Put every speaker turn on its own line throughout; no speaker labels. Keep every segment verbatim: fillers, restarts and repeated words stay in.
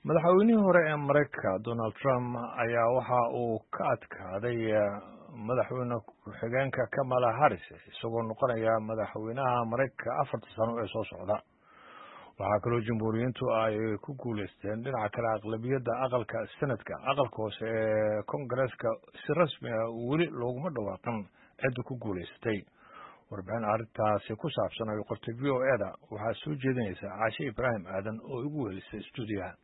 madaxweynihii hore ee Mareykanka Donald Trump ayaa waxa uu ka adkaaday madaxweyne ku-xigeenka Kamala Harris isagoo noqonaya madaxweynaha Mareykanka afarta sano ee soo socda. waxaa kaloo jamhuuriyiintu ay ku guuleysteen dhinaca kale aqlabiyadda aqalka sanadka aqalka hoose ee Koongareeska si rasmi ah weli looguma dhawaaqin cidda ku guuleysatay. warbixin arrintaasi ku saabsan ay qortay V O A da waxaa soo jeedinaysa Caashe Ibraahim Aadan oo igu welisay stuudiyaha.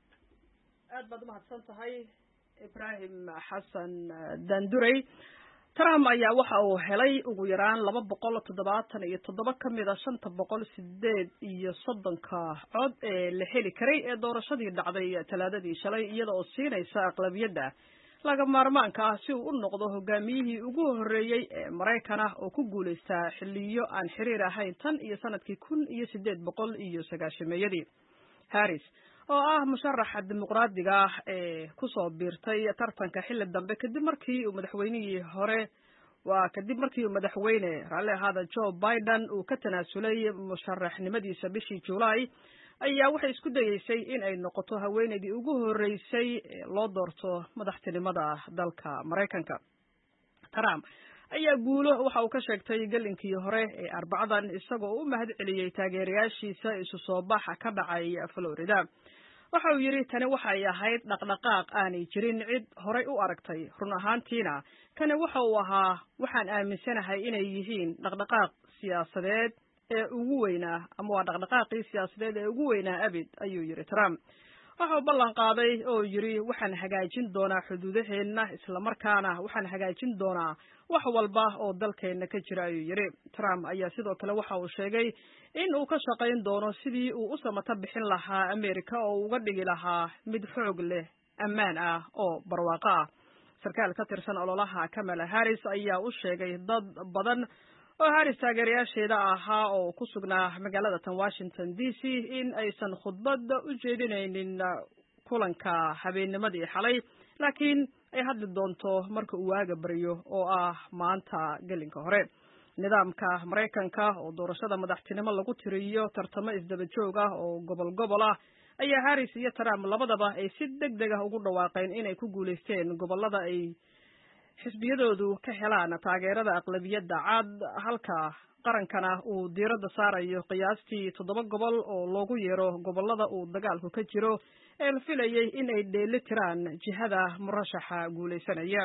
aad baad umahadsan tahay Ibraahim Xasan Danduray. Trump ayaa waxa uu helay ugu yaraan laba boqol toddobaatan iyo toddoba ka mid ah shanta boqol sideed iyo soddonka cod ee la heli karay ee doorashadii dhacday talaadadii shalay iyada oo siinaysa aqlabiyadda laga maarmaanka ah si uu u noqdo hogaamiyihii ugu horreeyay ee Mareykan ah oo ku guuleysta xilliyo aan xiriir ahayn tan iyo sanadkii kun iyo sideed boqol iyo sagaashameeyadii. Harris oo ah musharaxa dimuqraadiga ah ee ku soo biirtay tartanka xilli dambe kadib markii uu madaxweynihii hore waa kadib markii uu madaxweyne raalli ahaada Joe Biden uu ka tanaasulay musharaxnimadiisa bishii July ayaa waxay isku dayeysay in ay noqoto haweeneydii ugu horreysay ee loo doorto madaxtinimada dalka Mareykanka. Trump ayaa guulo waxa uu ka sheegtay galinkii hore ee Arbacadan isagoo u mahad celiyay taageerayaashiisa isu soo baxa ka dhacay Florida. waxa uu yiri tani waxay ahayd dhaqdhaqaaq aanay jirin cid horey u aragtay run ahaantiina kana waxa uu ahaa waxaan aaminsanahay inay yihiin dhaqdhaqaaq siyaasadeed ee ugu weynaa ama waa dhaqdhaqaaqii siyaasadeed ee ugu weynaa abid ayuu yiri Trump. waxa uu ballan qaaday oo yiri waxaan hagaajin doonaa xuduudaheena isla markaana waxaan hagaajin doonaa wax walba oo dalkeena ka jira ayuu yiri. Trump ayaa sidoo kale waxa uu sheegay in uu ka shaqayn doono sidii uu u samata bixin lahaa Ameerika oo uga dhigi lahaa mid xoog leh ammaan ah oo barwaaqo ah. sarkaal ka tirsan ololaha Kamala Harris ayaa u sheegay dad badan oo Harris taageerayaasheeda ahaa oo ku sugnaa magaalada tan Washington D C in aysan khudbad u jeedinaynin kulanka habeennimadii xalay laakiin ay hadli doonto marka uu waaga bariyo oo ah maanta gelinka hore. nidaamka Mareykanka oo doorashada madaxtinimo lagu tiriyo tartamo isdaba joog ah oo gobol gobol ah ayaa Harris iyo Trump labadaba ay si degdeg ah ugu dhawaaqeen inay ku guuleysteen gobolada ay xisbiyadoodu ka helaan taageerada aqlabiyadda cad halka qarankana uu diiradda saarayo qiyaastii toddoba gobol oo loogu yeero gobolada uu dagaalku ka jiro ee la filayay in ay dheeli tiraan jihada murashaxa guuleysanaya.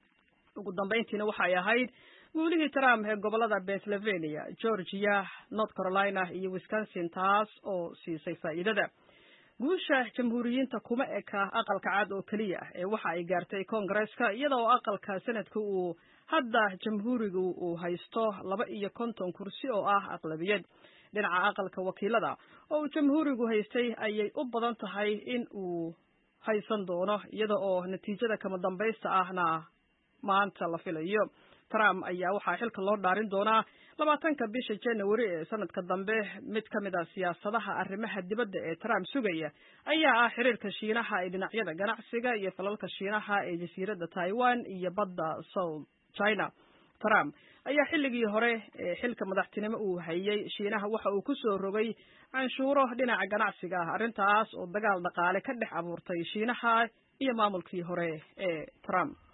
ugu dambeyntiina waxay ahayd guulihii Trump ee gobolada Pennsylvania, Georgia, North Carolina iyo Wisconsin taas oo siisay faa'iidada. guusha jamhuuriyiinta kuma eka aqalka cad oo kaliya ee waxa ay gaartay Koongareeska iyadoo aqalka sanadka uu hadda jamhuurigu uu haysto laba iyo konton kursi oo ah aqlabiyad. dhinaca aqalka wakiilada oo jamhuurigu haystay ayay u badan tahay in uu haysan doono iyada oo natiijada kama dambaysta ahna maanta la filayo. Trump ayaa waxaa xilka loo dhaarin doonaa labaatanka bisha January ee sanadka dambe. mid ka mid ah siyaasadaha arrimaha dibadda ee Trump sugaya ayaa ah xiriirka Shiinaha ee dhinacyada ganacsiga iyo falalka Shiinaha ee jasiiradda Taiwan iyo badda South China. Trump ayaa xilligii hore ee xilka madaxtinimo uu hayay Shiinaha waxa uu ku soo rogay canshuuro dhinaca ganacsiga ah arrintaas oo dagaal dhaqaale ka dhex abuurtay Shiinaha iyo maamulkii hore ee Trump.